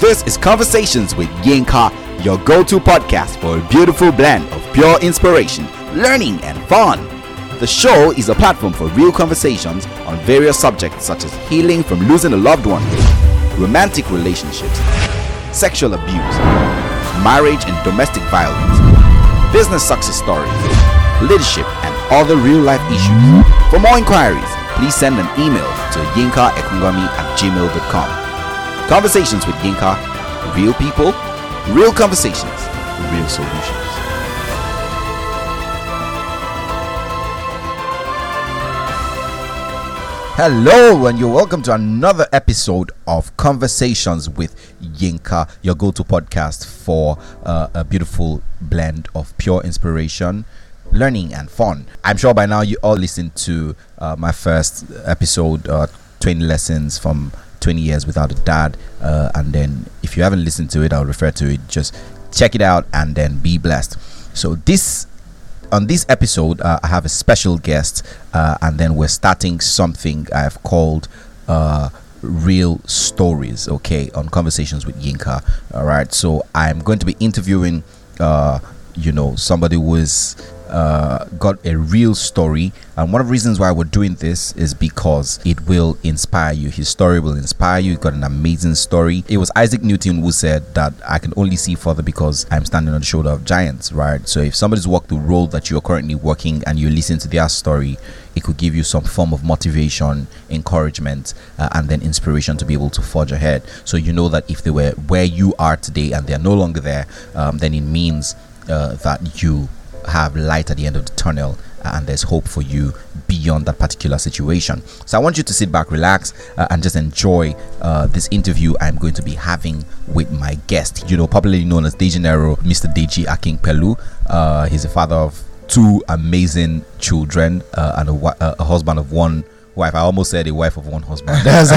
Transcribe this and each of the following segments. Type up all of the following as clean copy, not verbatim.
This is Conversations with Yinka, your go-to podcast for a beautiful blend of pure inspiration, learning, and fun. The show is a platform for real conversations on various subjects such as healing from losing a loved one, romantic relationships, sexual abuse, marriage and domestic violence, business success stories, leadership, and other real-life issues. For more inquiries, please send an email to yinkaekungami@gmail.com. Conversations with Yinka, real people, real conversations, real solutions. Hello, and you're welcome to another episode of Conversations with Yinka, your go-to podcast for a beautiful blend of pure inspiration, learning, and fun. I'm sure by now you all listened to my first episode, 20 lessons from 20 years without a dad, and then if you haven't listened to it, I'll refer to it. Just check it out and then be blessed. So on this episode, I have a special guest, and then we're starting something I've called real stories, okay, on Conversations with Yinka. All right, so I'm going to be interviewing somebody who is got a real story, and one of the reasons why we're doing this is because it will inspire you. His story will inspire you. He got an amazing story. It was Isaac Newton who said that I can only see further because I'm standing on the shoulder of giants, right? So if somebody's walked the road that you're currently walking and you listen to their story, it could give you some form of motivation, encouragement, and then inspiration to be able to forge ahead. So you know that if they were where you are today and they're no longer there, then it means that you have light at the end of the tunnel, and there's hope for you beyond that particular situation. So I want you to sit back, relax, and just enjoy this interview I'm going to be having with my guest, popularly known as Dejanero, Mr. Deji Akingpelu. He's a father of two amazing children, and a husband of one wife. I almost said a wife of one husband.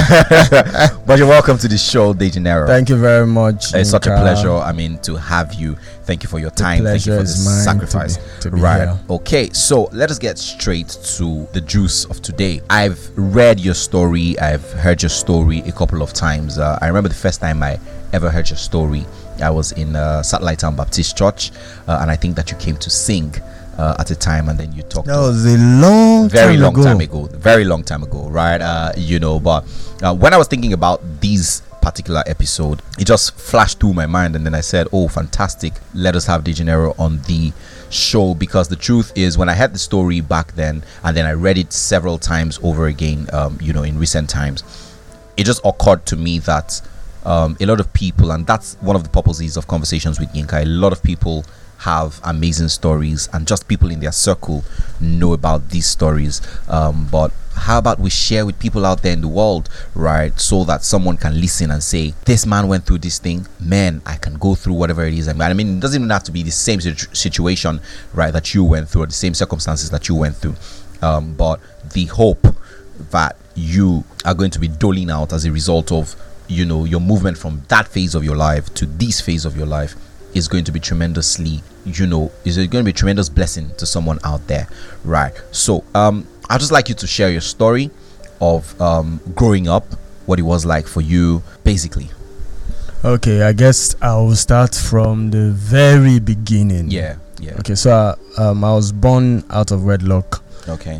But you're welcome to the show, Dejanero. Thank you very much. It's such a pleasure, to have you. Thank you for your time. Thank you for this sacrifice. To be right. Here. Okay, so let us get straight to the juice of today. I've read your story. I've heard your story a couple of times. I remember the first time I ever heard your story, I was in Satellite Town Baptist Church, and I think that you came to sing at a time, and then you talked. That was a very long time ago, right? But when I was thinking about these particular episode, it just flashed through my mind, and then I said, oh, fantastic, let us have Dejanero on the show, because the truth is, when I heard the story back then, and then I read it several times over again, in recent times, it just occurred to me that a lot of people, and that's one of the purposes of Conversations with Yinka, a lot of people have amazing stories, and just people in their circle know about these stories, but how about we share with people out there in the world, right, so that someone can listen and say, this man went through this thing, man, I can go through whatever it is. It doesn't even have to be the same situation, right, that you went through, or the same circumstances that you went through, but the hope that you are going to be doling out as a result of your movement from that phase of your life to this phase of your life is going to be tremendously, is going to be a tremendous blessing to someone out there, right? So I'd just like you to share your story of growing up, what it was like for you, basically. Okay, I guess I will start from the very beginning. Yeah. Okay, so I was born out of wedlock. Okay.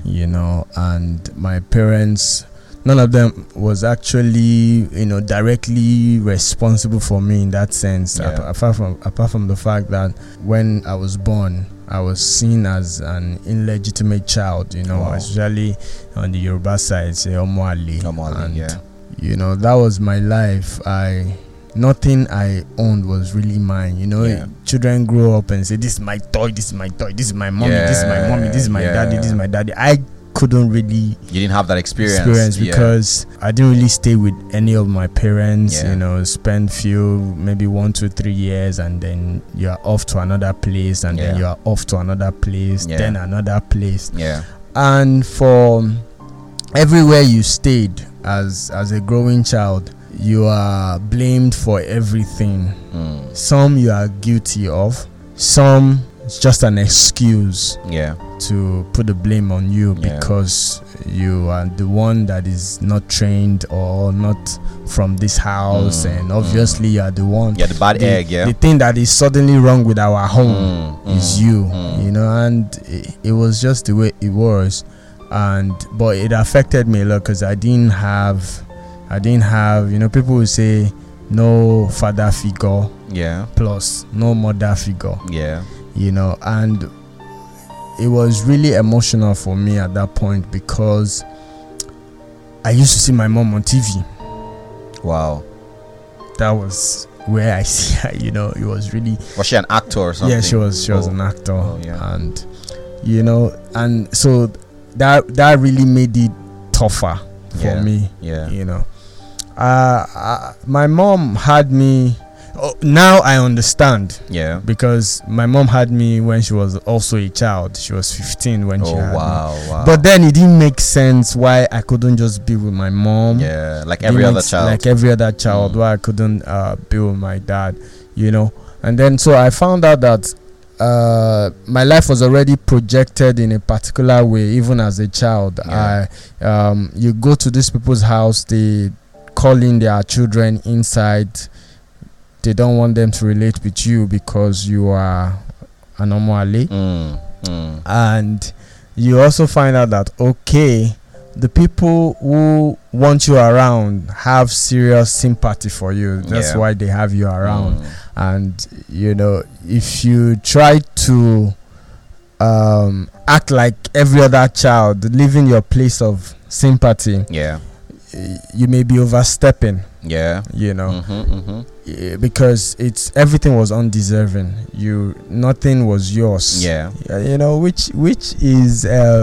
And my parents, none of them was actually, directly responsible for me in that sense. Yeah. Apart from the fact that when I was born, I was seen as an illegitimate child, Wow. especially on the Yoruba side, say Omoali. And, yeah. That was my life. Nothing I owned was really mine. Yeah. Children grow up and say, this is my toy, this is my toy, this is my mommy, this is my mommy, this is my daddy, this is my daddy. I couldn't really, you didn't have that experience because I didn't really stay with any of my parents. Spend maybe 1, 2, 3 years, and then you are off to another place, and then you are off to another place, then another place, and for everywhere you stayed as a growing child, you are blamed for everything. Some you are guilty of, some it's just an excuse Yeah. to put the blame on you because you are the one that is not trained or not from this house, and obviously you are the one. Yeah, the bad egg. Yeah. The thing that is suddenly wrong with our home is you. You know, and it was just the way it was, but it affected me a lot because I didn't have. You know, people will say no father figure. Yeah. Plus no mother figure. Yeah. You know, and it was really emotional for me at that point because I used to see my mom on TV. Wow. That was where I see her, you know. It was really... Was she an actor or something? Yeah, she was an actor. Oh, yeah. And, you know, and so that really made it tougher for me. Yeah. You know. My mom had me... now I understand. Yeah. Because my mom had me when she was also a child. She was 15 when she had me. Wow. But then it didn't make sense why I couldn't just be with my mom. Yeah, like every other child. Like every other child, why I couldn't be with my dad, you know. And then so I found out that my life was already projected in a particular way, even as a child. Yeah. You go to these people's house, they call in their children inside. They don't want them to relate with you because you are an anomaly. And you also find out that the people who want you around have serious sympathy for you. That's why they have you around. And you know, if you try to act like every other child, leaving your place of sympathy, you may be overstepping. You know, because it's everything was undeserving. Nothing was yours. You know, which is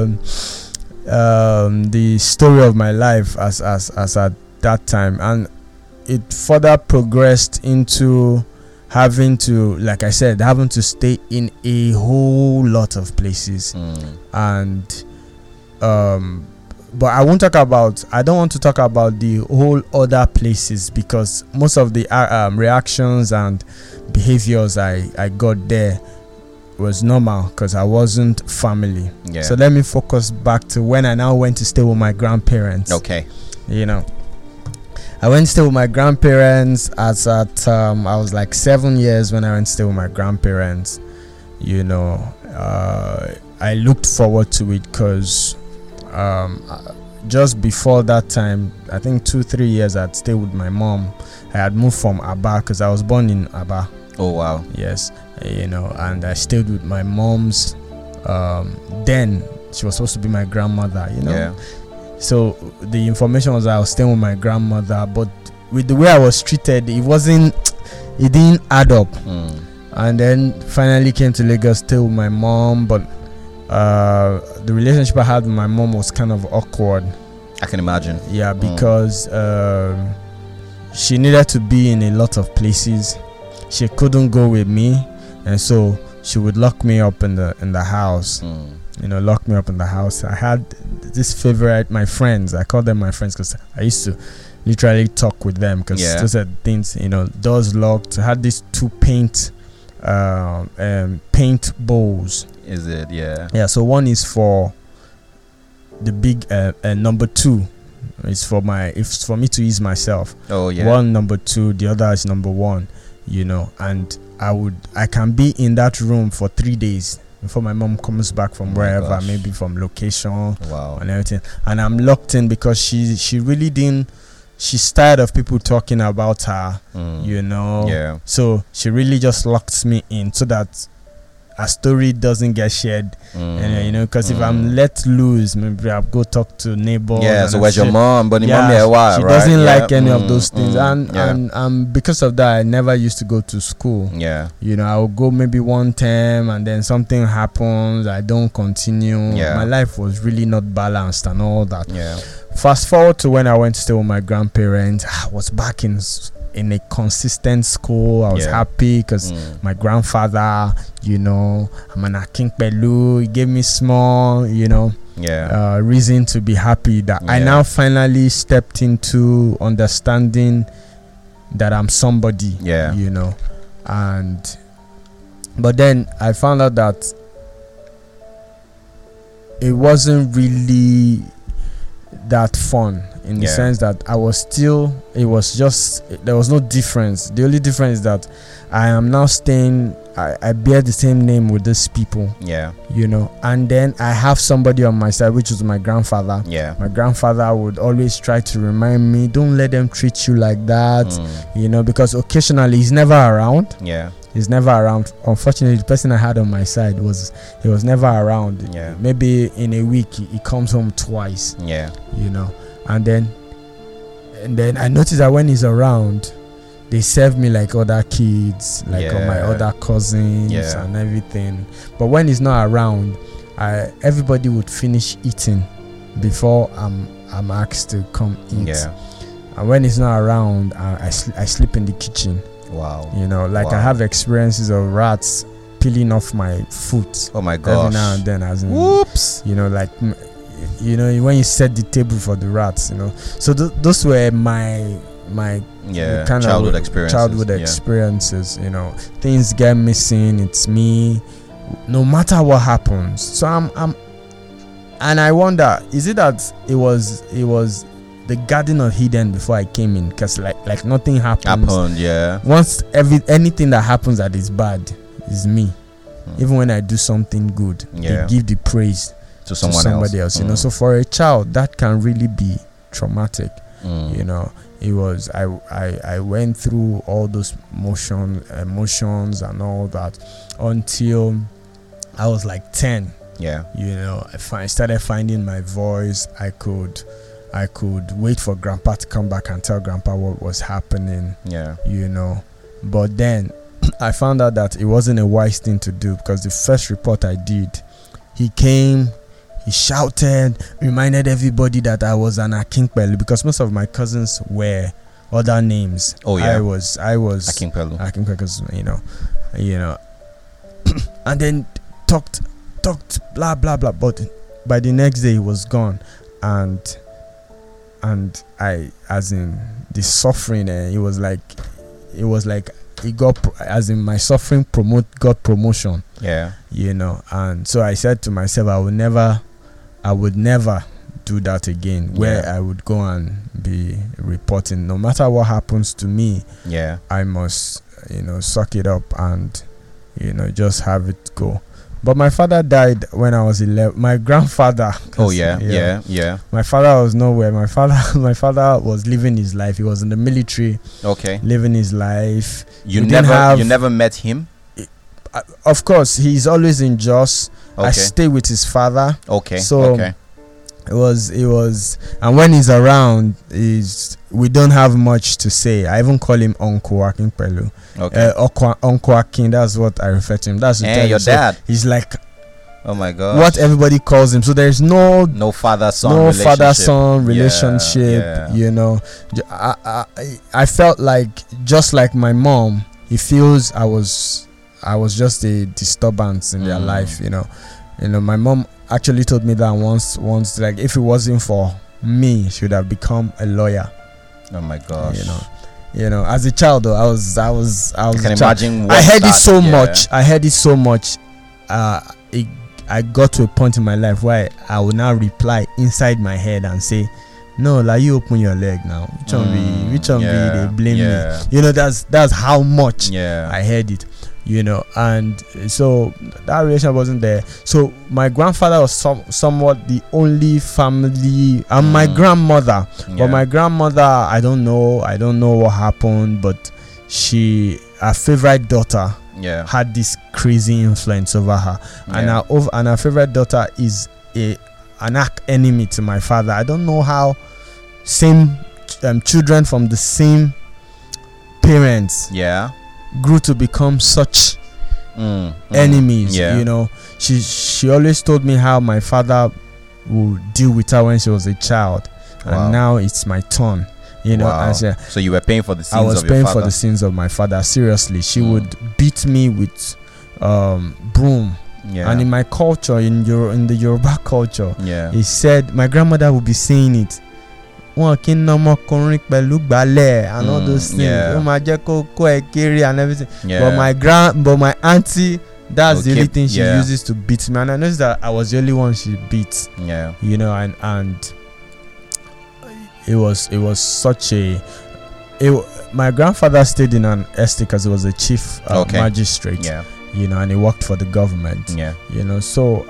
the story of my life as at that time, and it further progressed into having to, like I said, having to stay in a whole lot of places, and but I don't want to talk about the whole other places because most of the reactions and behaviors I got there was normal because I wasn't family. So let me focus back to when I now went to stay with my grandparents. You know, I went to stay with my grandparents I was like 7 years when I went to stay with my grandparents. You know, I looked forward to it because just before that time, I think 2-3 years I'd stayed with my mom. I had moved from Aba because I was born in Aba. Oh wow. Yes. You know, and I stayed with my mom's then she was supposed to be my grandmother, you know. So the information was I was staying with my grandmother, but with the way I was treated, it didn't add up. And then finally came to Lagos, stay with my mom, but the relationship I had with my mom was kind of awkward. I can imagine. Yeah, because she needed to be in a lot of places. She couldn't go with me, and so she would lock me up in the house. You know, lock me up in the house. I had this favorite, my friends. I call them my friends because I used to literally talk with them because those are things, you know, doors locked. I had these 2 paint bowls. Is it? Yeah, so one is for the big number 2 is for me to ease myself. One number 2, the other is number 1, you know. And I can be in that room for 3 days before my mom comes back from wherever, maybe from location and everything, and I'm locked in because she really didn't. She's tired of people talking about her, you know. So she really just locks me in so that a story doesn't get shared, and you know, because if I'm let loose, maybe I'll go talk to neighbors. So where's your mom? But she doesn't like any of those things, and because of that, I never used to go to school. You know, I would go maybe one term, and then something happens, I don't continue. My life was really not balanced and all that. Fast forward to when I went to stay with my grandparents. I was back in a consistent school. I was happy because my grandfather, you know, I'm an Akinpelu. He gave me small, you know, reason to be happy that I now finally stepped into understanding that I'm somebody, you know. And But then I found out that it wasn't really that fun, in the sense that I was still, it was just, there was no difference. The only difference is that I am now staying, I bear the same name with these people, you know, and then I have somebody on my side, which is my grandfather. My grandfather would always try to remind me, don't let them treat you like that, you know, because occasionally he's never around. He's never around. Unfortunately, the person I had on my side was never around. Maybe in a week he comes home twice. You know, and then I noticed that when he's around, they serve me like other kids, like all my other cousins and everything. But when he's not around, everybody would finish eating before I'm asked to come eat. And when he's not around, I sleep in the kitchen. You know, like I have experiences of rats peeling off my foot. Oh my gosh. Every now and then, as in, whoops. You know, like, you know, when you set the table for the rats, you know. So those were my kind childhood of childhood experiences. You know, things get missing. It's me, no matter what happens. So I'm, and I wonder, is it that it was the Garden of Eden before I came in? Because like nothing happened. Once anything that happens that is bad is me. Even when I do something good, they give the praise to somebody else. You know, so for a child that can really be traumatic. You know, it was I went through all those emotions and all that until I was like 10. You know, I started finding my voice. I could wait for grandpa to come back and tell grandpa what was happening. You know, but then I found out that it wasn't a wise thing to do, because the first report I did, he came, he shouted, reminded everybody that I was an Akinpelu, because most of my cousins were other names. I was Akinpelu, you know, and then talked blah blah blah. But by the next day he was gone, and I, as in the suffering, it was like he got, as in my suffering got promotion. You know, and so I said to myself, I would never do that again, where I would go and be reporting. No matter what happens to me, I must, you know, suck it up and, you know, just have it go. But my father died when I was 11. My grandfather. My father was nowhere. My father was living his life. He was in the military. Living his life. You never met him? Of course, he's always in Jos. I stay with his father. It was, and when he's around, we don't have much to say. I even call him Uncle Akinpelu. Uncle Akin, that's what I refer to him. That's your dad. He's like, oh my god, what everybody calls him. So there's no father-son relationship. You know, I felt like, just like my mom, he feels I was just a disturbance in their life. You know, my mom actually told me that once, like, if it wasn't for me, she would have become a lawyer. Oh my gosh. You know, as a child though, I was I can imagine. I heard it so much. I got to a point in my life where I would now reply inside my head and say, no, like, you open your leg now. Which one be they blame me? You know, that's how much I heard it. You know, and so that relation wasn't there. So my grandfather was somewhat the only family, and my grandmother. But my grandmother, I don't know what happened, but her favorite daughter had this crazy influence over her, and her favorite daughter is an arch enemy to my father. I don't know how same children from the same parents grew to become such enemies. You know, she always told me how my father would deal with her when she was a child, and now it's my turn. You know, so you were paying for the sins I was of your paying father? for the sins of my father. Seriously, she would beat me with broom. And in my culture, in the Yoruba culture, he said, my grandmother would be saying it, wọn kì í ná ọmọkùnrin pẹ̀lú gbálẹ̀ and all those things. Yeah. Ó máa jẹ́ kó ẹ kéré and everything. Yeah. But my auntie, that's the only thing she yeah. uses to beat me, and I noticed that I was the only one she beat. Yeah. You know, and it was such a. My grandfather stayed in an estate because he was a chief magistrate. Yeah. You know, and he worked for the government. Yeah. You know, so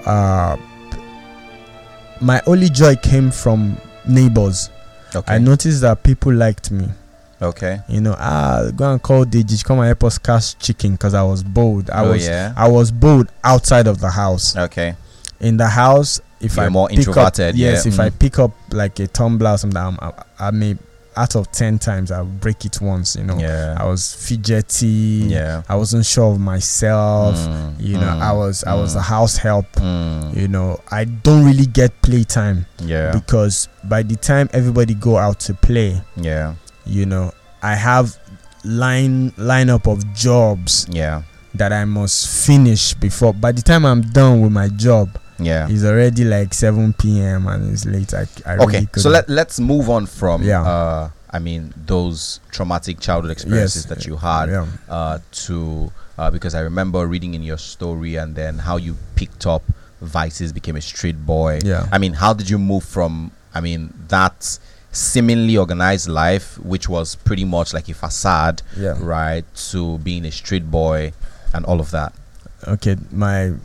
my only joy came from neighbors. Okay. I noticed that people liked me. Okay. You know, go and call Deji, come and help us catch chicken, because I was bold. I was bold outside of the house. Okay. In the house, if You're I more pick introverted. up, yes, if I pick up like a tumbler or something, I may, out of 10 times, I'll break it once. You know, Yeah. I was fidgety. Yeah. I wasn't sure of myself. You know, I was a house help. You know, I don't really get playtime. Yeah. Because by the time everybody go out to play, Yeah. you know, I have lineup of jobs Yeah. that I must finish before. By the time I'm done with my job, Yeah. it's already like 7 p.m. and it's late. I Okay, really so let's move on from Yeah. I mean, those traumatic childhood experiences Yes. that you had Yeah. to because I remember reading in your story and then how you picked up vices, became a street boy. Yeah. I mean, how did you move from that seemingly organized life, which was pretty much like a facade, Yeah. right, to being a street boy and all of that? Okay, my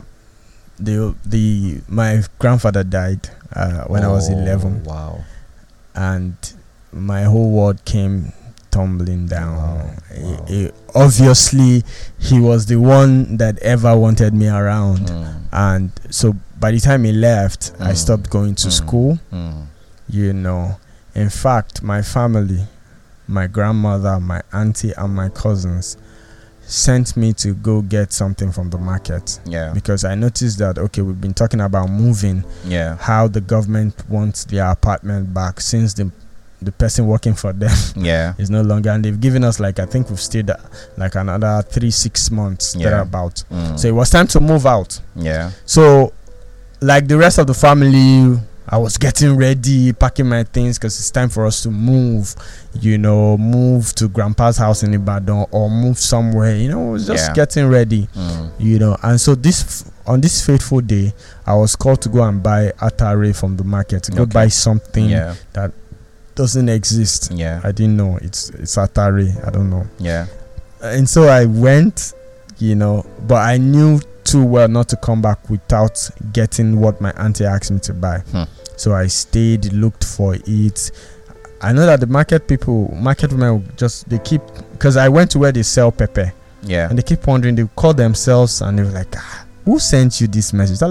grandfather died when I was 11. Wow. And my whole world came tumbling down. Wow. Obviously, he was the one that ever wanted me around. And so by the time he left, I stopped going to school. You know, in fact, my family, my grandmother, my auntie, and my cousins sent me to go get something from the market. Yeah. Because I noticed that, okay, we've been talking about moving. Yeah. How the government wants their apartment back since the person working for them is no longer, and they've given us, like, I think we've stayed like another 3-6 months thereabout. So it was time to move out. Yeah. So like the rest of the family, I was getting ready, packing my things, because it's time for us to move, you know, move to grandpa's house in Ibadan or move somewhere, you know, just getting ready, you know. And so on this fateful day, I was called to go and buy atare from the market, to go buy something that doesn't exist. Yeah. I didn't know it's atare. I don't know. Yeah. And so I went, you know, but I knew too well not to come back without getting what my auntie asked me to buy. So I stayed, looked for it. I know that the market women they keep, because I went to where they sell pepper. Yeah. And they keep wondering, they call themselves and they were like, who sent you this message?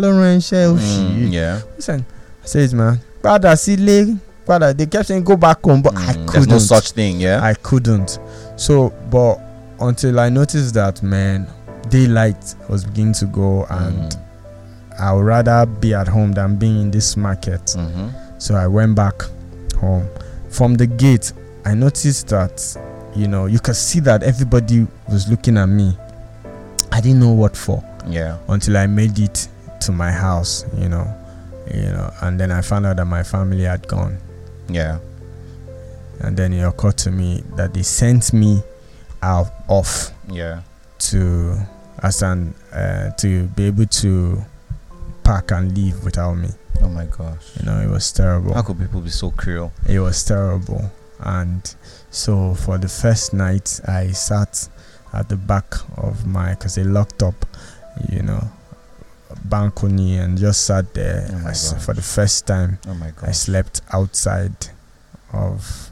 Yeah. Who sent? I said, man, brother, they kept saying go back home, but I couldn't. There's no such thing, yeah? I couldn't. So, but until I noticed that, man, daylight was beginning to go, and I would rather be at home than being in this market. So I went back home. From the gate, I noticed that, you know, you could see that everybody was looking at me. I didn't know what for. Yeah. Until I made it to my house, you know, and then I found out that my family had gone. Yeah. And then it occurred to me that they sent me off. Yeah. To be able to pack and leave without me. Oh my gosh. You know, it was terrible. How could people be so cruel? It was terrible. And so for the first night, I sat at the back of because they locked up, you know, balcony, and just sat there. For the first time. Oh my gosh. I slept outside of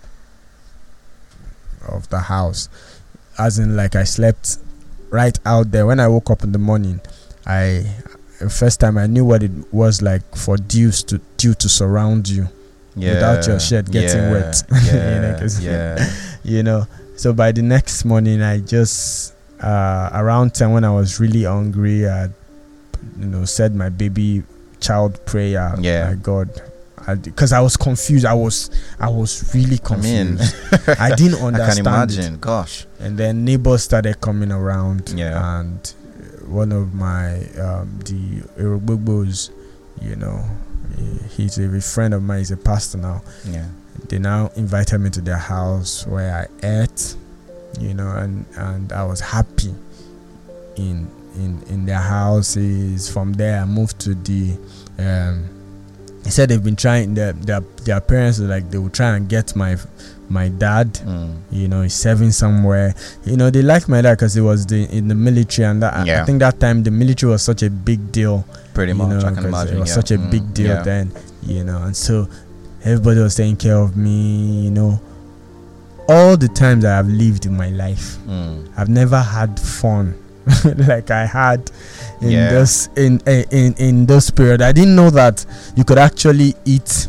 the house, as in, like, I slept right out there. When I woke up in the morning, first time I knew what it was like for dew to surround you without your shirt getting wet. You know, so by the next morning, I just around 10, when I was really hungry, I said my baby child prayer. My God, because I was confused. I was really confused. I didn't understand. I can imagine. Gosh. And then neighbors started coming around. And one of my the Erogbogbo's, you know, he's a friend of mine. He's a pastor now. they now invited me to their house where I ate, and I was happy in their houses. From there I moved to the they said they've been trying, their parents were like, they will try and get my dad. He's serving somewhere. They liked my dad because he was in the military, and that I think that time the military was such a big deal. Pretty much, I can imagine. It was such a big deal then, and so everybody was taking care of me. All the times I have lived in my life, I've never had fun like I had in this in those period. I didn't know that you could actually eat,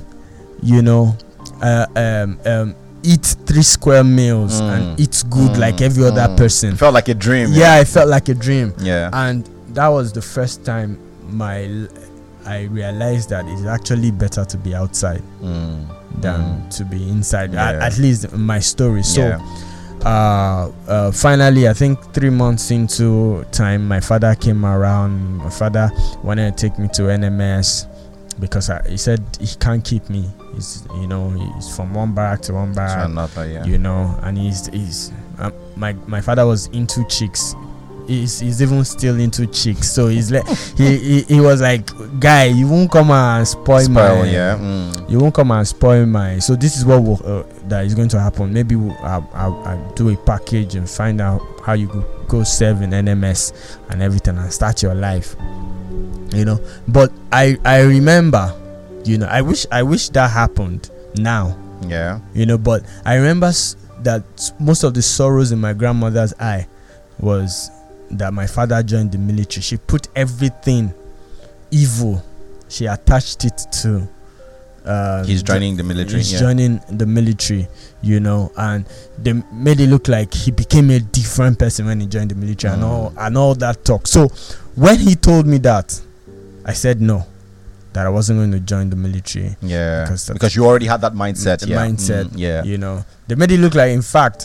eat 3 square meals and eat good like every other person. It felt like a dream. It felt like a dream. And that was the first time I realized that it's actually better to be outside than to be inside. At least in my story. So finally, I think 3 months into time, my father came around. My father wanted to take me to NMS because he said he can't keep me. He's from one barrack to one barrack, and he's my father was into chicks. He's even still into chicks, so he's like he was like, guy, you won't come and spoil you won't come and spoil my. So this is what that is going to happen. Maybe I'll do a package and find out how you go serve in NMS and everything and start your life. But I remember, I wish that happened now. But I remember that most of the sorrows in my grandmother's eye was that my father joined the military. She put everything evil, she attached it to he's joining the military. He's joining the military, and they made it look like he became a different person when he joined the military and all that talk. So when he told me that, I said no, that I wasn't going to join the military. Because you already had that mindset. They made it look like, in fact,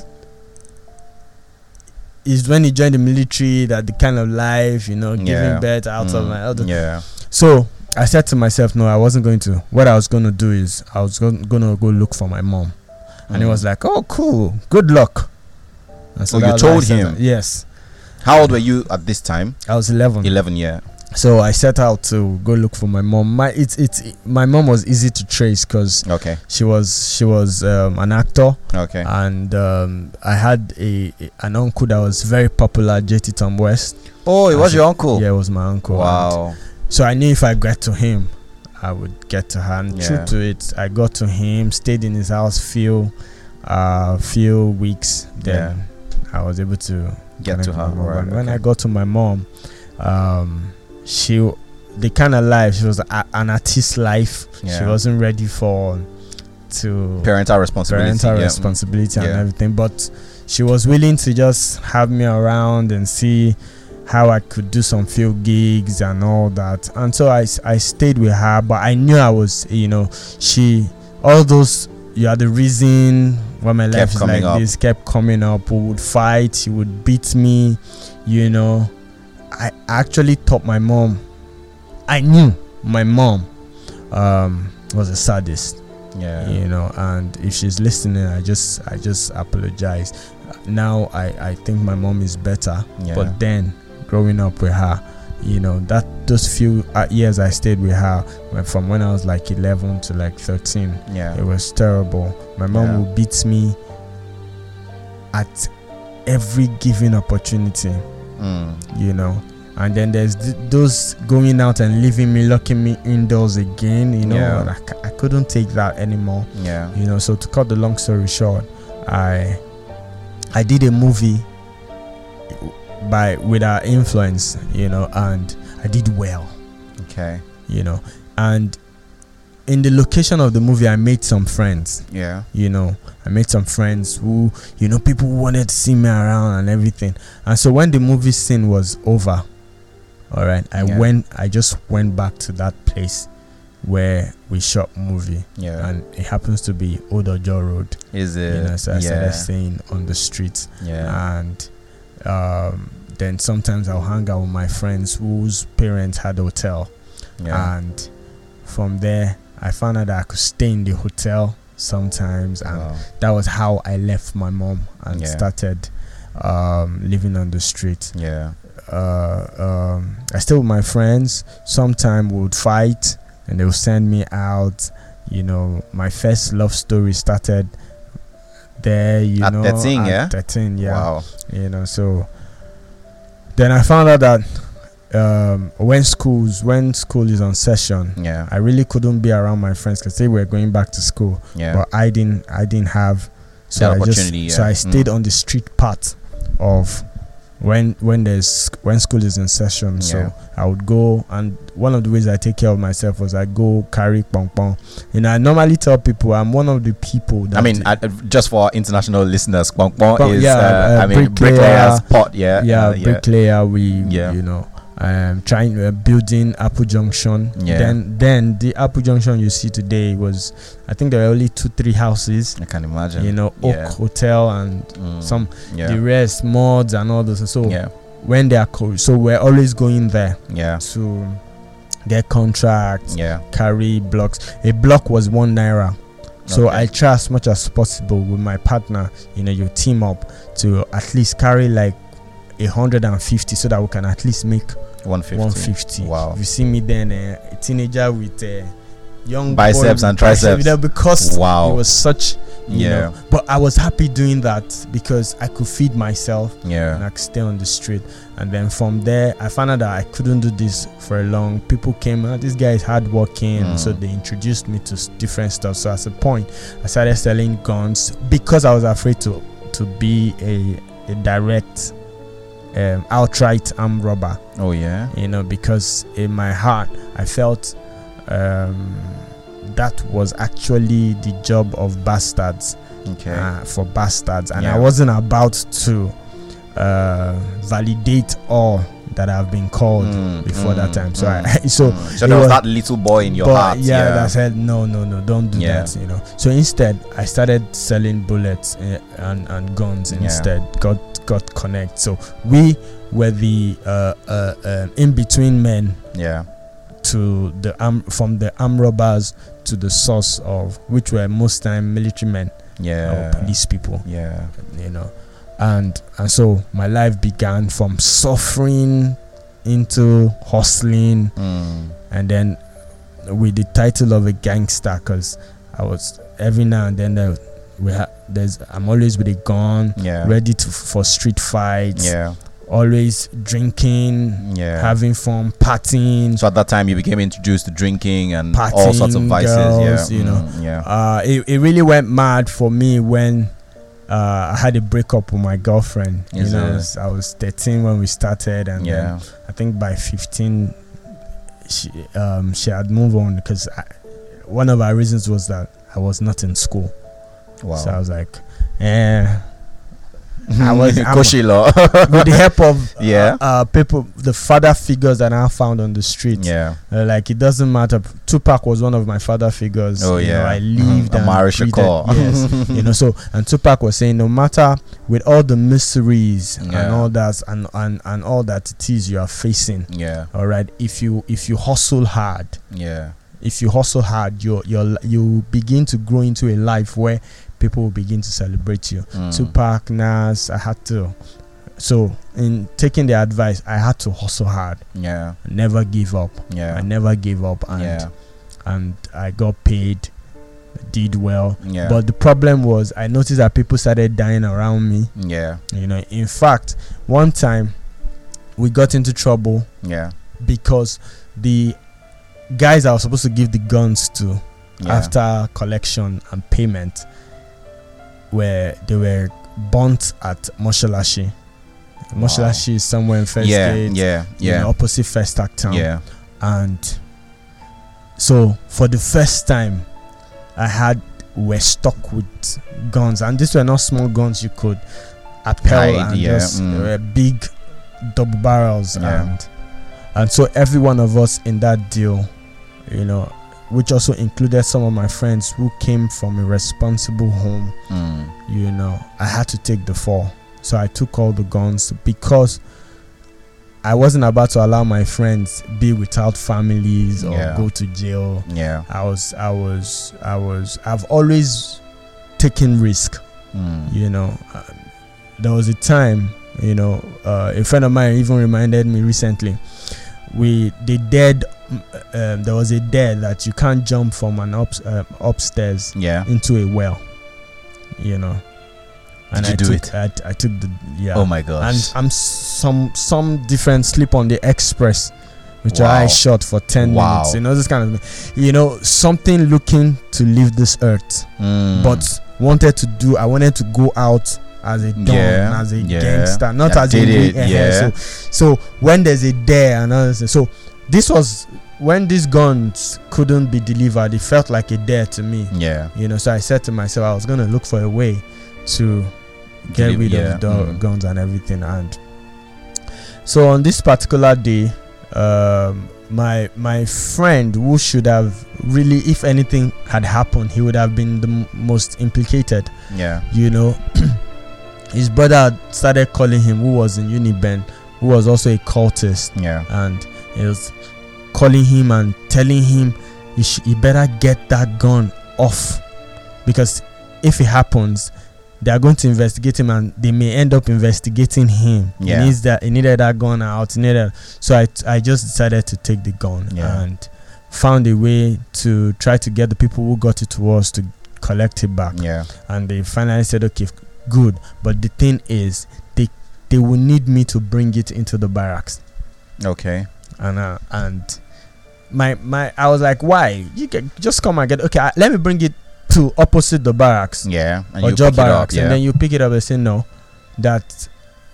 is when he joined the military that the kind of life, giving birth out of my So I said to myself, no, I wasn't going to. What I was going to do is I was going to go look for my mom. And he was like, oh, cool, good luck. And so you told him? Yes. How old were you at this time? I was 11. 11, So I set out to go look for my mom. My mom was easy to trace because she was an actor. And I had an uncle that was very popular, JT Tom West. Oh, it was your uncle? Yeah, it was my uncle. Wow. So I knew if I got to him, I would get to her. And true to it, I got to him, stayed in his house few weeks. Then I was able to get to her. Right, when I got to my mom, the kind of life, she was an artist life. She wasn't ready for parental responsibility and everything, but she was willing to just have me around and see how I could do some field gigs and all that. And so I stayed with her, but I knew I was, all those, you are the reason why my life is like this, kept coming up. We would fight, she would beat me, I actually thought my mom, I knew my mom was a sadist. And if she's listening, I just apologize. Now I think my mom is better. But then growing up with her, that those few years I stayed with her, from when I was like 11 to like 13, it was terrible. My mom would beat me at every given opportunity. And then there's those going out and leaving me, locking me indoors again. I couldn't take that anymore. So to cut the long story short, I did a movie with her influence, and I did well. And in the location of the movie, I made some friends. I made some friends who, people wanted to see me around and everything. And so when the movie scene was over, I just went back to that place where we shot movie. And it happens to be Odojo Road. Is it? So I started staying on the streets. And then sometimes I'll hang out with my friends whose parents had a hotel. And from there, I found out that I could stay in the hotel sometimes, and that was how I left my mom and started living on the street. I stay with my friends. Sometimes we would fight and they would send me out. My first love story started there, at 13, at 13, wow. So then I found out that when school is on session, I really couldn't be around my friends because they were going back to school, but I didn't have that opportunity. So I stayed on the street part of when school is in session. So I would go, and one of the ways I take care of myself was I go carry pong pong. I normally tell people I'm one of the people that just for international listeners, pong pong is bricklayer's pot. Bricklayer. We trying building Apple Junction. Then the Apple Junction you see today was, I think there were only 2-3 houses. I can imagine. Oak Hotel and some the rest mods and all those. So when they are cold, so we're always going there to get contracts, carry blocks. A block was 1 naira. So I try as much as possible with my partner, you team up to at least carry like 150 so that we can at least make 150. Wow. If you see me then, a teenager with young biceps and triceps, because it was such but I was happy doing that because I could feed myself and I could stay on the street. And then from there I found out that I couldn't do this for a long. People came out, this guy is hardworking, so they introduced me to different stuff. So at a point I started selling guns because I was afraid to be a direct outright armed robber. Because in my heart I felt that was actually the job of bastards, for bastards, and I wasn't about to validate all that I've been called before that time. So there was that little boy in your heart. That said no, don't do that. So instead I started selling bullets and guns instead. Got connect. So we were the in between men to the from the armed robbers to the source of, which were most time military men or police people. And so my life began from suffering into hustling, and then with the title of a gangster, because I was every now and then I'm always with a gun, ready for street fights, always drinking, having fun, partying. So at that time you became introduced to drinking and partying, all sorts of vices. Girls, it really went mad for me when I had a breakup with my girlfriend. I was 13 when we started, and then I think by 15 she had moved on, because one of our reasons was that I was not in school. So I was like, I was with the help of people, the father figures that I found on the street. Like, it doesn't matter. Tupac was one of my father figures. I lived and breathed. So, and Tupac was saying, no matter with all the miseries and all that and all that it is you are facing, all right, if you hustle hard, you begin to grow into a life where people will begin to celebrate you. Tupac, Nas, I had to. So in taking the advice, I had to hustle hard. Never give up. I never gave up, and I got paid, did well. But the problem was, I noticed that people started dying around me. In fact, one time we got into trouble. Because the guys I was supposed to give the guns to after collection and payment, where they were burnt at Moshalashi. Moshalashi is somewhere in First Gate, opposite First Act Town. And so for the first time, we're stuck with guns, and these were not small guns you could appel, they were big double barrels, and so every one of us in that deal, which also included some of my friends who came from a responsible home, I had to take the fall. So I took all the guns because I wasn't about to allow my friends be without families or go to jail. Yeah. I've always taken risk. You know, there was a time, you know, a friend of mine even reminded me recently. There was a dare that you can't jump from an upstairs into a well. You know. And I took the Oh my gosh. And I'm some different slip on the express, which I shot for 10 minutes. You know, this kind of thing. You know, something looking to leave this earth, but I wanted to go out as a don, as a gangster, not as a So when there's a dare and others, so this was when these guns couldn't be delivered. It felt like a dare to me. Yeah. You know, so I said to myself, I was gonna look for a way to get rid of the guns and everything. And so on this particular day, my friend, who should have really, if anything had happened, he would have been the most implicated. Yeah. You know, his brother started calling him, who was in Uniben, who was also a cultist. Yeah. And he was calling him and telling him he better get that gun off, because if it happens, they are going to investigate him and they may end up investigating him. Yeah. He needed that gun out. So I just decided to take the gun and found a way to try to get the people who got it to us to collect it back. Yeah. And they finally said, okay, good. But the thing is, they will need me to bring it into the barracks. Okay. And my I was like, why? You can just come and get. Okay, let me bring it to opposite the barracks. Yeah. And or job barracks, and then you pick it up and say no, that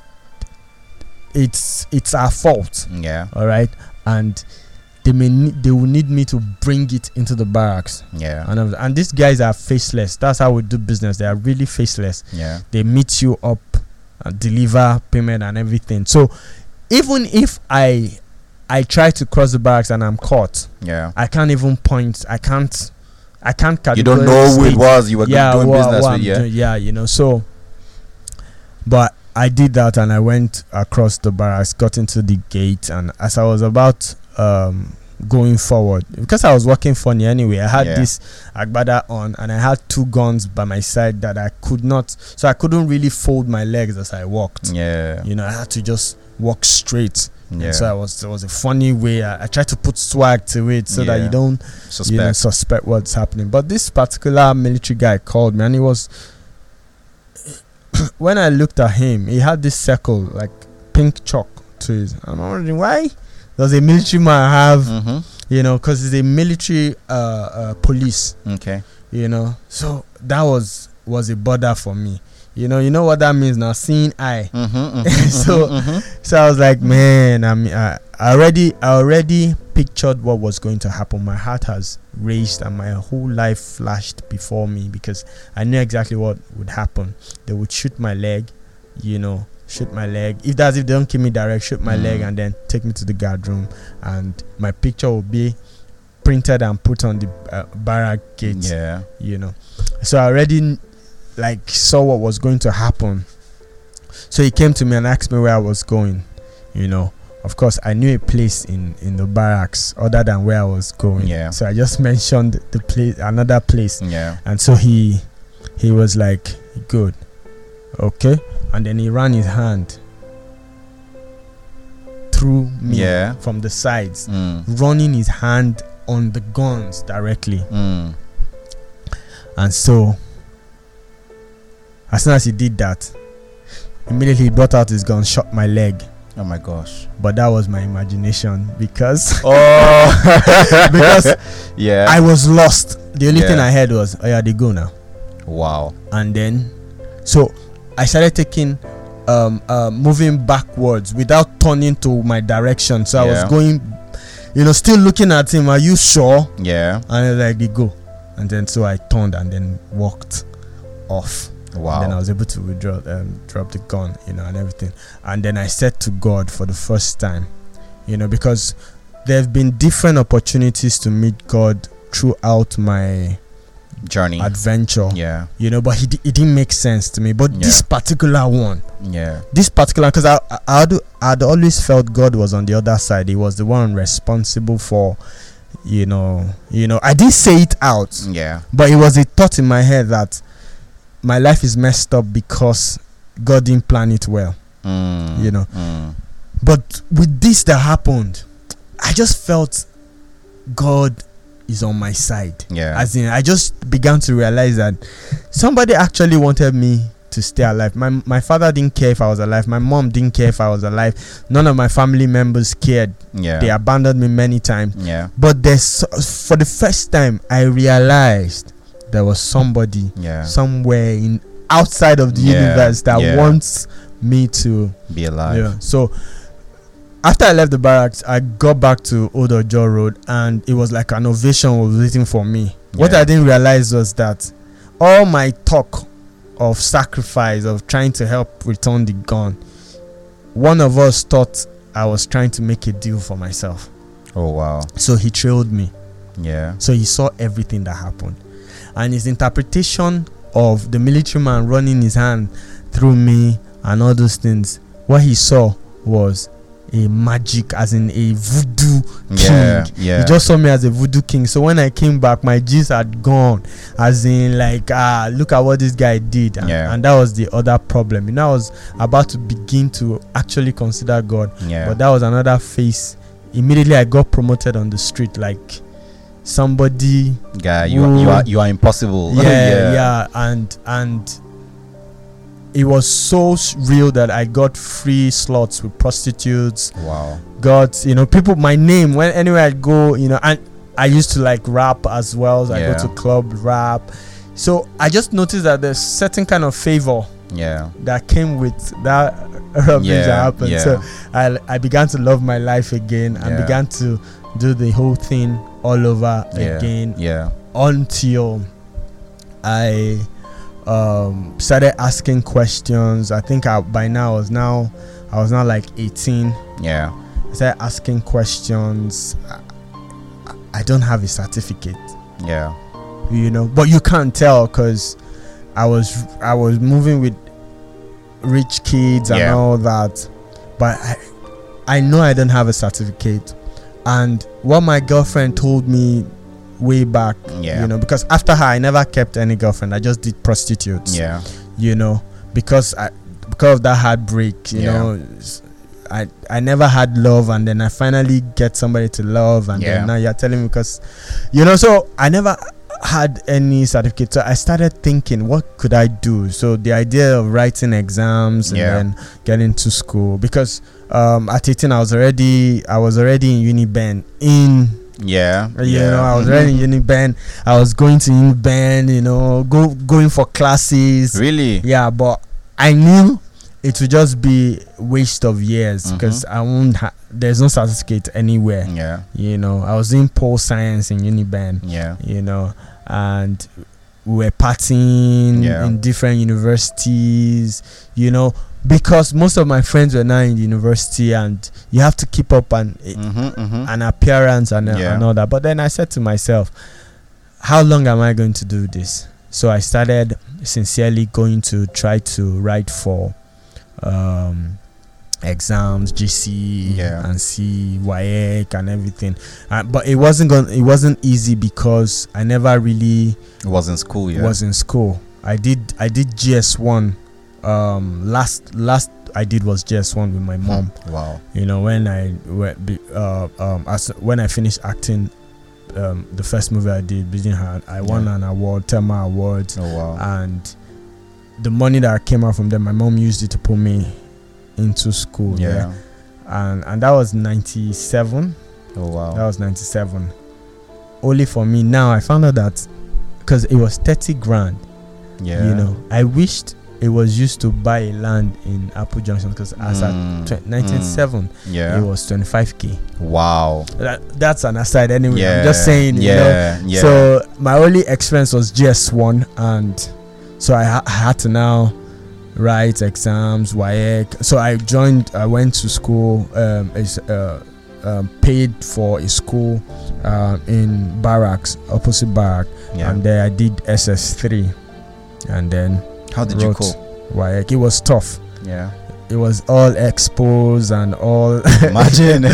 it's our fault. Yeah. All right. And they will need me to bring it into the barracks. Yeah. And these guys are faceless. That's how we do business. They are really faceless. Yeah. They meet you up, deliver payment and everything. So even if I try to cross the barracks and I'm caught, I can't even point. I can't you don't know who it was you were doing business with. You know. So, but I did that and I went across the barracks, got into the gate, and as I was about going forward, because I was working funny anyway, I had this agbada on and I had two guns by my side that I couldn't really fold my legs as I walked. You know, I had to just walk straight. So it was a funny way. I tried to put swag to it so that you don't suspect what's happening. But this particular military guy called me, and he was when I looked at him, he had this circle like pink chalk to it. I'm wondering why does a military man have, you know, because he's a military police. Okay. You know, so that was a bother for me. You know what that means now, seeing eye. So I was like, man, I already pictured what was going to happen. My heart has raced and my whole life flashed before me, because I knew exactly what would happen. They would shoot my leg, shoot my leg. If they don't kill me direct, shoot my leg and then take me to the guard room, and my picture will be printed and put on the barrack gate. So I already saw what was going to happen. So he came to me and asked me where I was going. Of course I knew a place in the barracks other than where I was going. So I just mentioned the place, another place. And so he was like, good, okay. And then he ran his hand through me from the sides, running his hand on the guns directly. And so as soon as he did that, immediately he brought out his gun, shot my leg. Oh my gosh. But that was my imagination, because because I was lost. The only thing I heard was, oh yeah, they go now. Wow. And then so I started taking moving backwards without turning to my direction. So I was going, still looking at him. Are you sure? And I was like, they go. And then so I turned and then walked off. Wow. And then I was able to withdraw, drop the gun, and everything. And then I said to God for the first time, because there have been different opportunities to meet God throughout my journey, adventure. Yeah. You know, but it didn't make sense to me. But this particular one, because I'd always felt God was on the other side. He was the one responsible for, you know, I didn't say it out. Yeah. But it was a thought in my head that my life is messed up because God didn't plan it well. You know. But with this that happened, I just felt God is on my side. Yeah. As in, I just began to realize that somebody actually wanted me to stay alive. My father didn't care if I was alive. My mom didn't care if I was alive. None of my family members cared. Yeah. They abandoned me many times. Yeah. But for the first time, I realized there was somebody somewhere outside of the universe that wants me to be alive. Yeah. So after I left the barracks, I got back to Old Ojo Road, and it was like an ovation was waiting for me. What I didn't realize was that all my talk of sacrifice, of trying to help return the gun, one of us thought I was trying to make a deal for myself. Oh wow. So he trailed me. Yeah. So he saw everything that happened, and his interpretation of the military man running his hand through me and all those things, what he saw was a magic, as in a voodoo king. He just saw me as a voodoo king. So when I came back, my G's had gone, as in like, look at what this guy did. And that was the other problem. You know, I was about to begin to actually consider God, but that was another phase. Immediately I got promoted on the street, like somebody you are impossible. And it was so real that I got free slots with prostitutes. Wow. Got, people, my name, when anywhere I go, and I used to like rap as well. So I go to club rap. So I just noticed that there's certain kind of favor that came with that rubbish that happened. So I began to love my life again and began to do the whole thing all over again. Until I started asking questions. I think by now I was now like 18. I started asking questions. I don't have a certificate. But you can't tell because I was moving with rich kids and all that. But I know I don't have a certificate. And what my girlfriend told me way back, because after her I never kept any girlfriend. I just did prostitutes. Because of that heartbreak, I never had love, and then I finally get somebody to love, and then now you're telling me, because so I never had any certificate. So I started thinking, what could I do? So the idea of writing exams and then getting to school, because at 18 I was already in Uniben I was already in Uniben. I was going to Uniben, going for classes. Really? Yeah, but I knew it would just be waste of years because I won't there's no certificate anywhere. I was in pole science in Uniben. And we were partying in different universities, because most of my friends were now in university, and you have to keep up an appearance and all that. But then I said to myself, how long am I going to do this? So I started sincerely going to try to write for exams, GC and C, WAEC and everything. But it wasn't easy because I never really was in school. I did GS1. Last I did was GS1 with my mom. Wow. When I finished acting, the first movie I did, Beijing Heart, I won an award, Telma Awards. Oh wow. And the money that came out from them, my mom used it to put me into school. And that was 97. Oh wow. That was 97. Only for me now, I found out that because it was 30 grand. I wished it was used to buy a land in Apple Junction, because as at 1997 it was 25k. Wow. That's an aside anyway. I'm just saying. So my only experience was GS1, and so I had to now write exams, WAEC. So I went to school, paid for a school in barracks, opposite barrack, and then I did SS3, and then how did you cope? Like, it was tough. Yeah, it was all expos and all. Imagine,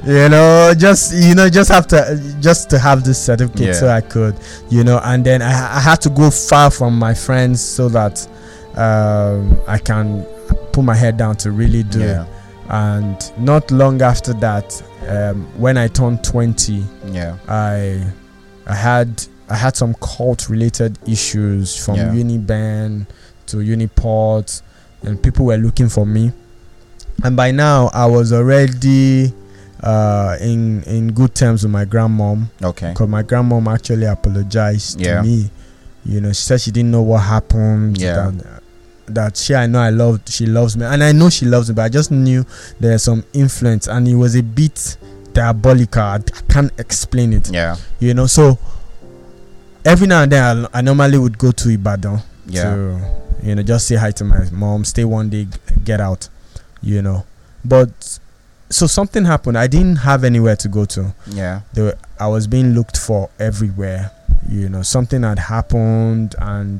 just to have this certificate, so I could, and then I had to go far from my friends so that I can put my head down to really do it. And not long after that, when I turned 20, I had some cult related issues from Uniben to Uniport, and people were looking for me. And by now I was already in good terms with my grandmom. Okay. Because my grandmom actually apologized to me. She said she didn't know what happened. That she loves me, and I know she loves me, but I just knew there's some influence, and it was a bit diabolical. I can't explain it. So every now and then I normally would go to Ibadan to just say hi to my mom, stay one day, get out, but so something happened. I didn't have anywhere to go to. I was being looked for everywhere. Something had happened, and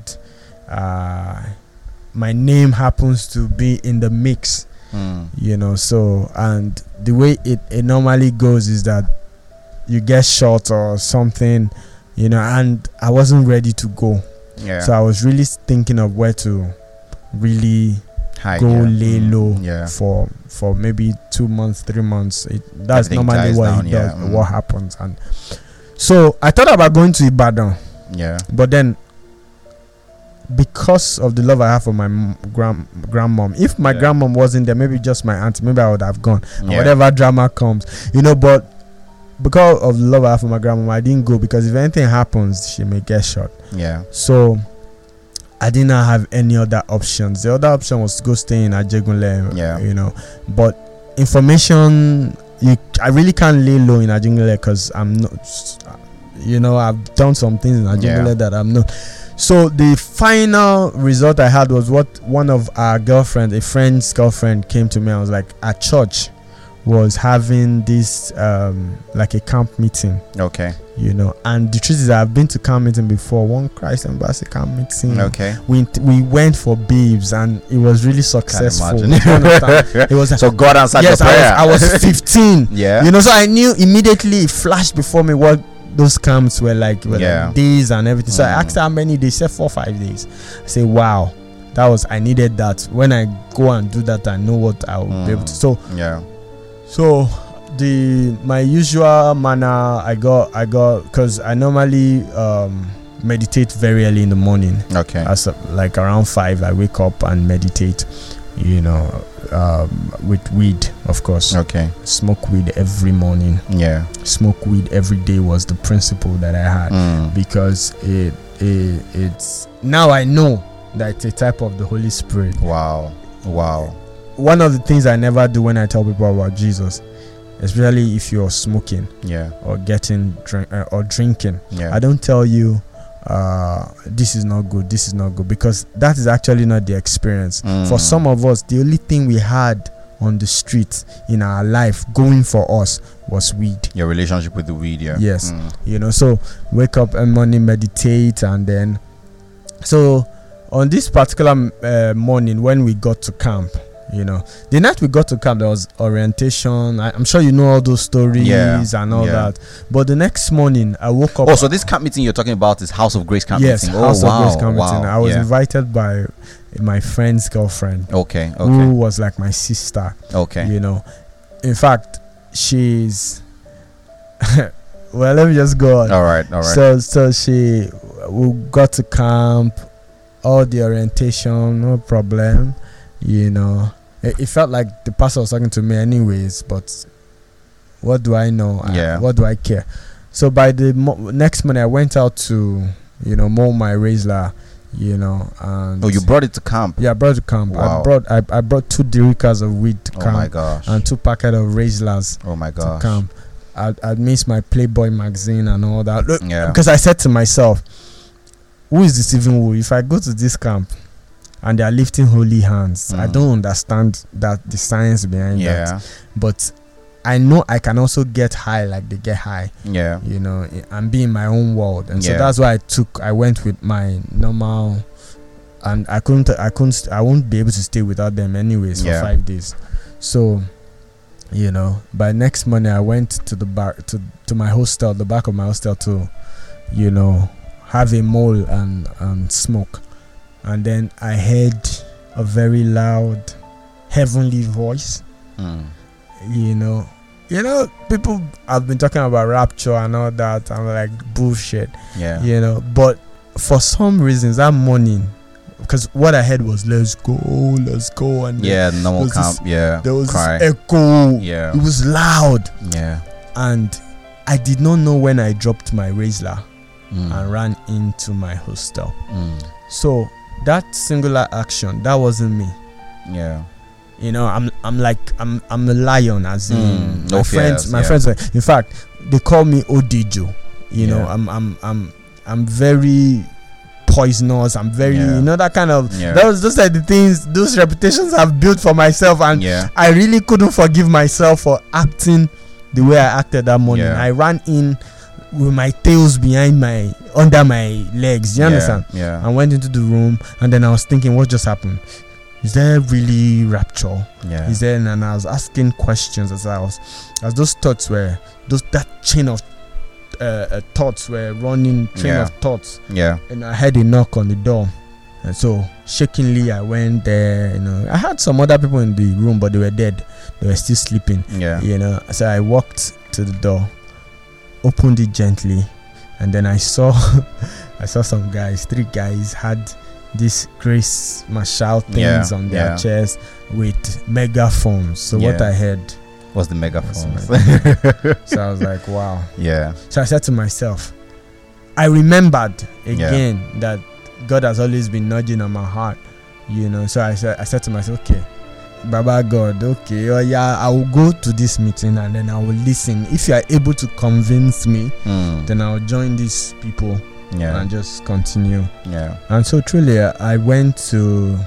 my name happens to be in the mix. So, and the way it normally goes is that you get shot or something, and I wasn't ready to go. So I was really thinking of where to really lay low for maybe 2 months, 3 months. That's Everything normally what down, it does, what happens. And so I thought about going to Ibadan, but then, because of the love I have for my grandmom, if my grandmom wasn't there, maybe just my auntie, maybe I would have gone. Whatever drama comes, but because of the love I have for my grandmom, I didn't go, because if anything happens, she may get shot. So I did not have any other options. The other option was to go stay in Ajegunle, but information, I really can't lay low in Ajegunle, because I'm not, I've done some things in Ajegunle that I'm not. So the final result I had was what one of our girlfriends, a friend's girlfriend, came to me and was like, at church was having this like a camp meeting. And the truth is, I've been to camp meeting before, one Christ Embassy camp meeting. We went for babes, and it was really successful. It was so God answered your prayer. I was 15. So I knew immediately, it flashed before me what those camps were like days and everything. So I asked her how many days. She said 4 or 5 days. I say, wow, I needed that. When I go and do that, I know what I will be able to. So my usual manner, I got because I normally meditate very early in the morning. As like around 5, I wake up and meditate, with weed, of course. Smoke weed every morning. Smoke weed every day was the principle that I had, because it's now I know that it's a type of the Holy Spirit. Wow. One of the things I never do when I tell people about Jesus, especially if you're smoking, or getting drink or drinking, I don't tell you this is not good, because that is actually not the experience. For some of us, the only thing we had on the street in our life going for us was weed. Your relationship with the weed. So wake up and morning, meditate, and then so on this particular morning when we got to camp, the night we got to camp, there was orientation. I'm sure you know all those stories and all that. But the next morning, I woke up. Oh, so this camp meeting you're talking about is House of Grace camp meeting? Yes, House of Grace camp meeting. I was invited by my friend's girlfriend. Who was like my sister. In fact, she's. Well, let me just go on. All right. So we got to camp, all the orientation, no problem. It felt like the pastor was talking to me anyways, but what do I know? What do I care? So by the next morning, I went out to mow my Rizla, and you brought it to camp? I brought it to camp. Wow. I brought 2 derrickas of weed to camp. Oh my gosh. And 2 packets of Rizlas to camp. I missed my Playboy magazine and all that. Look, because I said to myself, who is this even who? If I go to this camp and they are lifting holy hands, I don't understand the science behind that. But I know I can also get high like they get high. Yeah. You know, and be in my own world. And so that's why I went with my normal, and I won't be able to stay without them anyways for 5 days. So, you know, by next morning I went to the bar, to my hostel, the back of my hostel, to, you know, have a mole and smoke. And then I heard a very loud heavenly voice. You know, people have been talking about rapture and all that. I'm like, bullshit. Yeah. You know, but for some reasons that morning, because what I heard was let's go, and normal camp. There was cry. This echo. Yeah. It was loud. Yeah. And I did not know when I dropped my Rizla and ran into my hostel. So that singular action, that wasn't me. Yeah. You know, I'm a lion, as in my friends. In fact, they call me Odijo. You know, I'm very poisonous. I'm very, you know, that kind of. Those are the things, those reputations I've built for myself, and I really couldn't forgive myself for acting the way I acted that morning. I ran in with my tails under my legs. You understand? Yeah. I went into the room, and then I was thinking, what just happened? Is there really rapture? Yeah. Is there? And I was asking questions as those thoughts were, that chain of thoughts were running, of thoughts. Yeah. And I had a knock on the door, and so shakingly I went there. You know, I had some other people in the room, but they were dead. They were still sleeping. Yeah. You know, so I walked to the door, opened it gently, and then I saw some guys. 3 guys had these Grace Marshall things on their chest with megaphones. So what I heard was the megaphones. So I was like, wow. Yeah. So I said to myself, I remembered again that God has always been nudging on my heart, you know. So I said to myself, okay, Baba God, okay, I will go to this meeting and then I will listen. If you are able to convince me, then I'll join these people. And just continue. And so truly I went to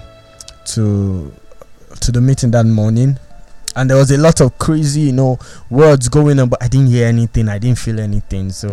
the meeting that morning, and there was a lot of crazy, you know, words going on, but I didn't hear anything, I didn't feel anything. So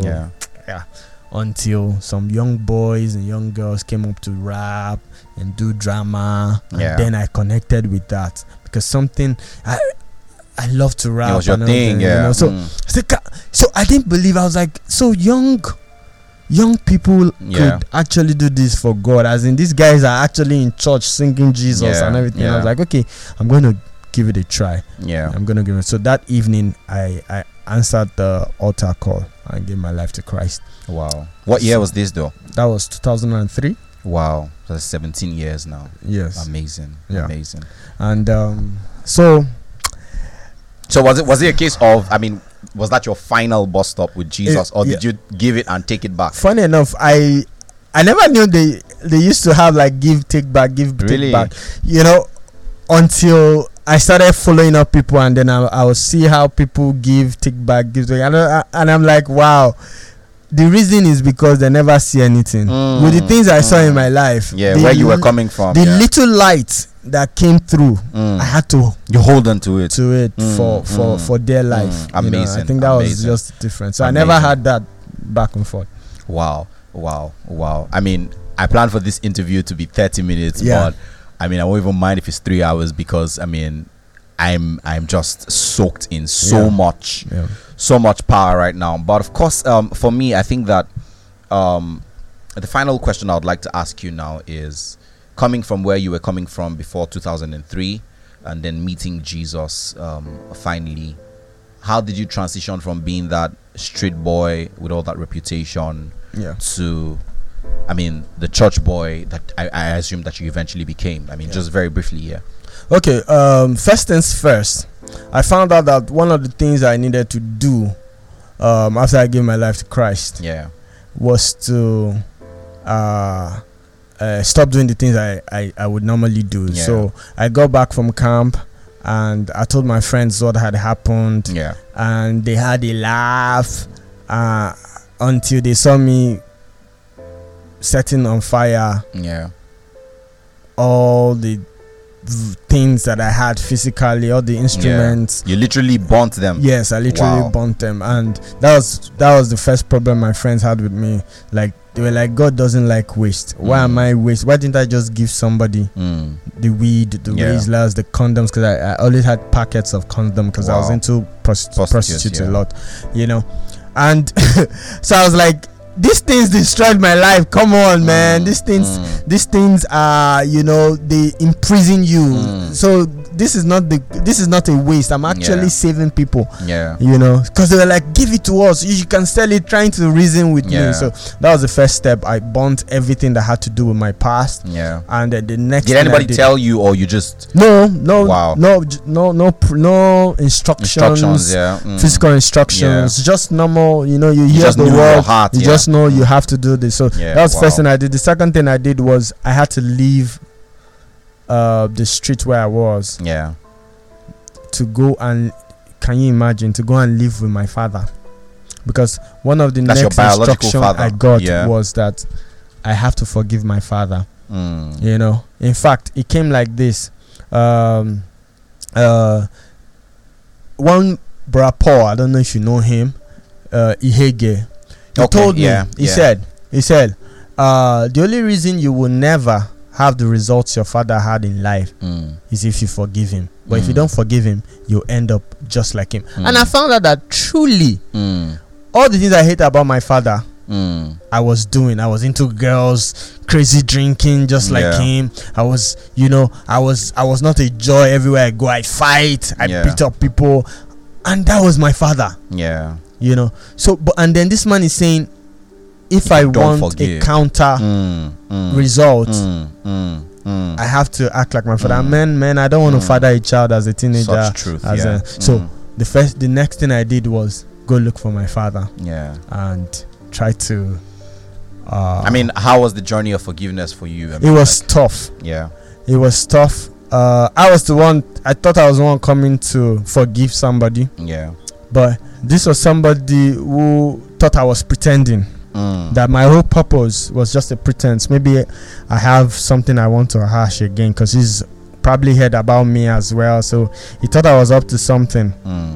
until some young boys and young girls came up to rap and do drama, and then I connected with that, because something I love to rap. It was your thing. You know? So I didn't believe. I was like, so young people could actually do this for God, as in these guys are actually in church singing Jesus and everything. I was like, okay, I'm going to give it a try. I'm going to give it. So that evening I answered the altar call and gave my life to Christ. Wow. What year was this though? That was 2003. Wow. That's 17 years now. Yes. Amazing. Amazing. And so was it a case of, I mean, was that your final bus stop with Jesus, or did you give it and take it back? Funny enough, I never knew they used to have like give, take back, take back, you know, until I started following up people, and then I would see how people give, take back, give, take, and I'm like, wow. The reason is because they never see anything. With the things I saw in my life, where you were coming from, the little light that came through, I had to hold on to it for their life. Amazing. You know, I think that was just different. So I never had that back and forth. Wow. I mean, I planned for this interview to be 30 minutes, but I mean, I won't even mind if it's 3 hours, because I mean, I'm just soaked in so much power right now. But of course, for me, I think that the final question I would like to ask you now is, coming from where you were coming from before 2003, and then meeting Jesus finally, how did you transition from being that street boy with all that reputation to, I mean, the church boy that I assume that you eventually became? I mean, just very briefly here. Okay, first things first, I found out that one of the things I needed to do after I gave my life to Christ was to stop doing the things I would normally do. So I got back from camp, and I told my friends what had happened, and they had a laugh until they saw me setting on fire all the things that I had physically, all the instruments. You literally burnt them. Yes, I literally burnt them, and that was the first problem my friends had with me. Like, they were like, God doesn't like waste. Why am I waste? Why didn't I just give somebody the weed, the Rizlas, the condoms? Because I always had packets of condoms because I was into prostitutes a lot, you know. And so I was like, these things destroyed my life. Come on, man. These things are, you know, they imprison you. So this is not a waste. I'm actually saving people. You know, because they were like, give it to us. You can sell it, trying to reason with me. So that was the first step. I burnt everything that had to do with my past. And then the next. Did anybody tell you, or you just? No instructions. Physical instructions. Just normal. You know, you hear the word. You just know you have to do this. So that was the first thing I did. The second thing I did was I had to leave the street where I was to go and, can you imagine, to go and live with my father, because one of the next instruction I got was that I have to forgive my father. You know, in fact, it came like this. One Bra Paul, I don't know if you know him, Ihege, he told me, he said the only reason you will never have the results your father had in life is if you forgive him. But if you don't forgive him, you'll end up just like him. And I found out that truly all the things I hate about my father, I was doing. I was into girls, crazy drinking, just like him. I was, you know, I was not a joy everywhere I go. I fight, I beat up people, and that was my father. You know, so and then this man is saying, if I want a counter result, I have to act like my father. Man, I don't want to father a child as a teenager. Such truth, So the next thing I did was go look for my father. And try to. I mean, how was the journey of forgiveness for you? I mean, it was tough. It was tough. I was the one. I thought I was the one coming to forgive somebody. But this was somebody who thought I was pretending. That my whole purpose was just a pretense. Maybe I have something I want to hash again, because he's probably heard about me as well. So he thought I was up to something.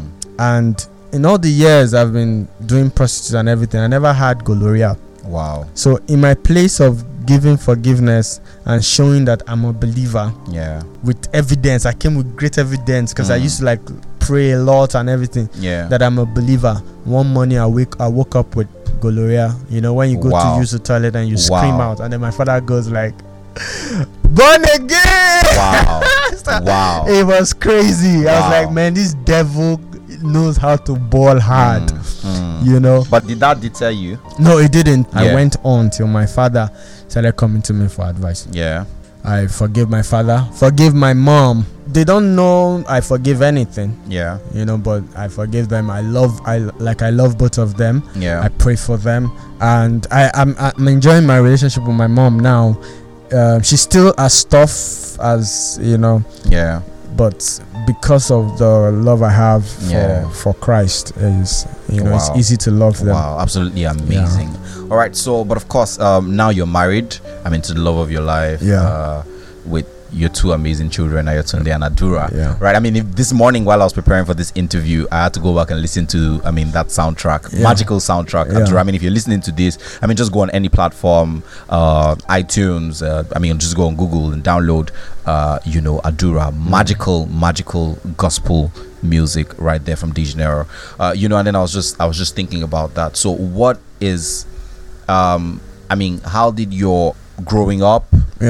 And in all the years I've been doing prostitutes and everything, I never had gonorrhea. Wow. So in my place of giving forgiveness and showing that I'm a believer, with evidence, I came with great evidence, because I used to like pray a lot and everything, that I'm a believer. One morning I woke up with gonorrhea. You know, when you go to use the toilet and you scream out, and then my father goes like, born again. Wow. It was crazy. I was like, man, this devil knows how to ball hard. You know. But did that deter you? No, it didn't. I went on till my father started coming to me for advice. I forgive my father, forgive my mom. They don't know I forgive anything. You know, but I forgive them. I love both of them. I pray for them, and I'm enjoying my relationship with my mom now. She's still as tough as, you know. But because of the love I have for Christ, is, you know, it's easy to love them. Wow, absolutely amazing. All right, so but of course, now you're married. I mean, to the love of your life. With your two amazing children, Ayotunde and Adura. Right. I mean, if this morning while I was preparing for this interview, I had to go back and listen to, I mean, that soundtrack, magical soundtrack. Adura. I mean, if you're listening to this, I mean, just go on any platform, iTunes. I mean, just go on Google and download, you know, Adura. Magical gospel music right there from DeJaneiro. You know, and then I was just thinking about that. So, what is, I mean, how did your growing up?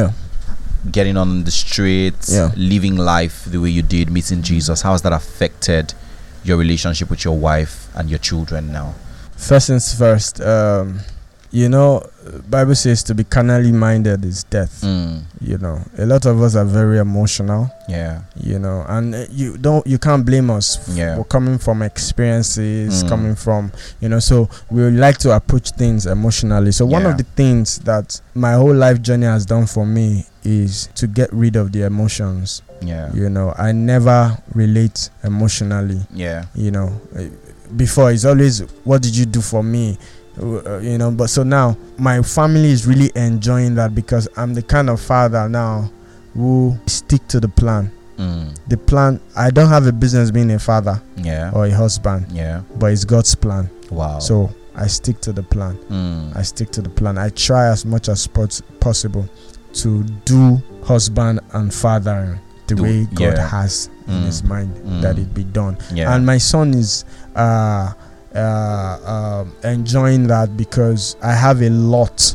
Getting on the streets, living life the way you did, meeting Jesus, how has that affected your relationship with your wife and your children now? First things first, you know, Bible says to be carnally minded is death. You know, a lot of us are very emotional. You know, and you can't blame us for coming from experiences, coming from, you know, so we like to approach things emotionally. So one of the things that my whole life journey has done for me is to get rid of the emotions. You know, I never relate emotionally. You know, before it's always, what did you do for me? You know, but so now my family is really enjoying that, because I'm the kind of father now who stick to the plan. The plan, I don't have a business being a father or a husband, but it's God's plan. Wow. So I stick to the plan. I stick to the plan. I try as much as possible to do husband and father the way God has in his mind that it be done. And my son is enjoying that, because I have a lot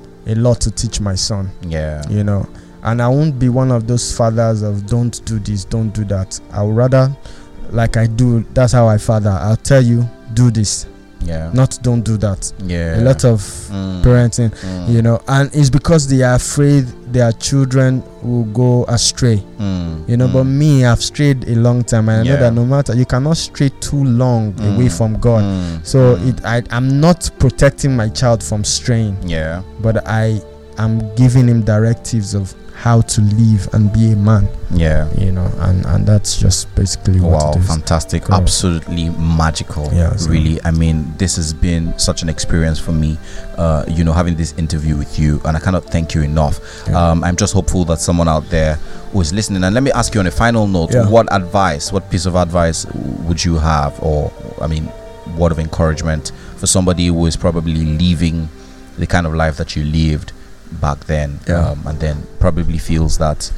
to teach my son. You know, and I won't be one of those fathers of don't do this, don't do that. I would rather, like I do, that's how I father. I'll tell you, do this, not don't do that. A lot of parenting, you know, and it's because they are afraid their children will go astray, you know. But me, I've strayed a long time, and I know that no matter, you cannot stray too long away from God. So I'm not protecting my child from straying, but I am giving him directives of how to live and be a man, you know, and that's just basically what it is. Fantastic. Correct. Absolutely magical. Really, I mean, this has been such an experience for me, you know, having this interview with you, and I cannot thank you enough. I'm just hopeful that someone out there who is listening, and let me ask you on a final note, what piece of advice would you have, or I mean, word of encouragement for somebody who is probably leaving the kind of life that you lived back then, and then probably feels that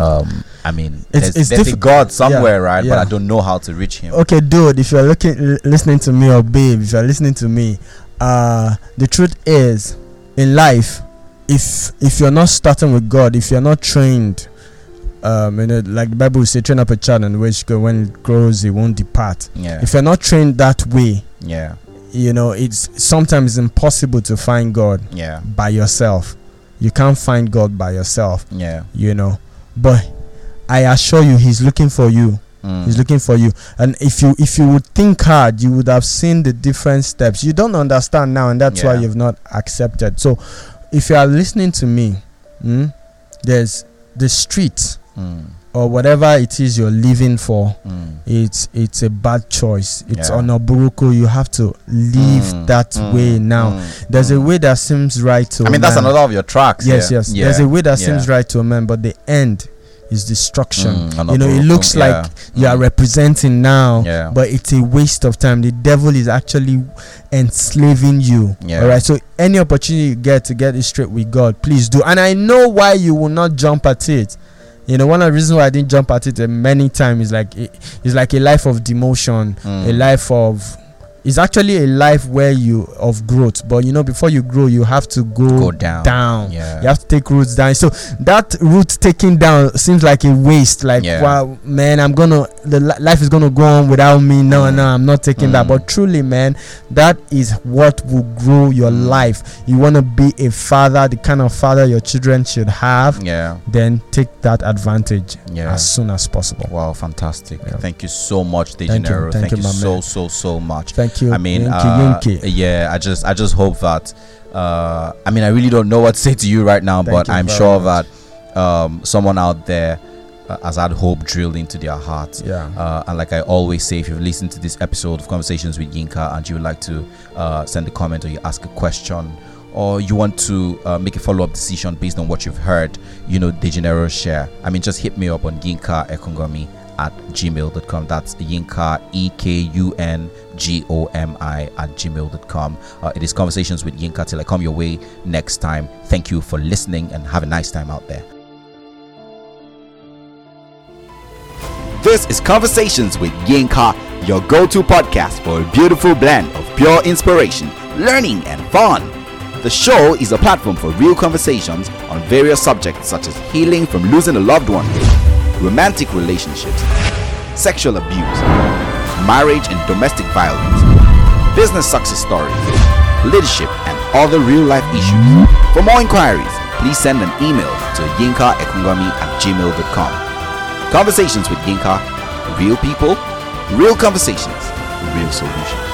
I mean, there's a God somewhere, right? But I don't know how to reach him. Okay, dude, if you're listening to me, or babe, if you're listening to me, the truth is, in life, if you're not starting with God, if you're not trained, you know, like the Bible will say, train up a child in the way when it grows, it won't depart. If you're not trained that way, you know, it's sometimes impossible to find God by yourself. You can't find God by yourself, you know. But I assure you, he's looking for you. He's looking for you. And if you would think hard, you would have seen the different steps. You don't understand now, and that's why you've not accepted. So if you are listening to me, there's the street or whatever it is you're living for. It's a bad choice. It's onoburuku. You have to leave that way now. There's a way that seems right to I mean, that's another of your tracks. Yes. There's a way that seems right to a man, but the end is destruction. You know, it looks like you are representing now, but it's a waste of time. The devil is actually enslaving you. All right, so any opportunity you get to get it straight with God, please do. And I know why you will not jump at it. You know, one of the reasons why I didn't jump at it many times is like it's like a life of demotion, a life of. It's actually a life where of growth, but you know, before you grow, you have to go down. You have to take roots down. So that root taking down seems like a waste. Like, wow, man, life is gonna go on without me. No, I'm not taking that. But truly, man, that is what will grow your life. You want to be a father, the kind of father your children should have. Then take that advantage as soon as possible. Wow, fantastic. Thank you so much, Dejanero. Thank you so much. Thank you. I mean, Yinky. I just hope that I mean, I really don't know what to say to you right now, but I'm sure that someone out there has had hope drilled into their heart. And like I always say, if you've listened to this episode of Conversations with Yinka and you would like to send a comment, or you ask a question, or you want to make a follow-up decision based on what you've heard, you know, Dejanero share, I mean, just hit me up on Yinka Ekungomi at gmail.com. That's Yinka EKUNGOMI at gmail.com. It is Conversations with Yinka till I come your way next time. Thank you for listening and have a nice time out there. This is Conversations with Yinka, your go-to podcast for a beautiful blend of pure inspiration, learning and fun. The show is a platform for real conversations on various subjects such as healing from losing a loved one, romantic relationships, sexual abuse, marriage and domestic violence, business success stories, leadership, and other real-life issues. For more inquiries, please send an email to yinkaekungomi@gmail.com. Conversations with Yinka, real people, real conversations, real solutions.